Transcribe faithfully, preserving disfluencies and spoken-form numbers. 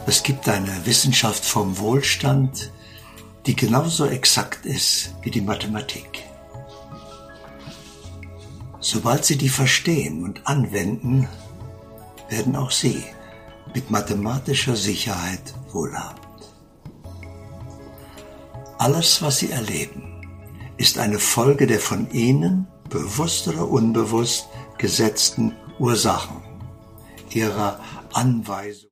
Es gibt eine Wissenschaft vom Wohlstand, die genauso exakt ist wie die Mathematik. Sobald Sie die verstehen und anwenden, werden auch Sie mit mathematischer Sicherheit wohlhabend. Alles, was Sie erleben, ist eine Folge der von Ihnen, bewusst oder unbewusst, gesetzten Ursachen, Ihrer Anweisung.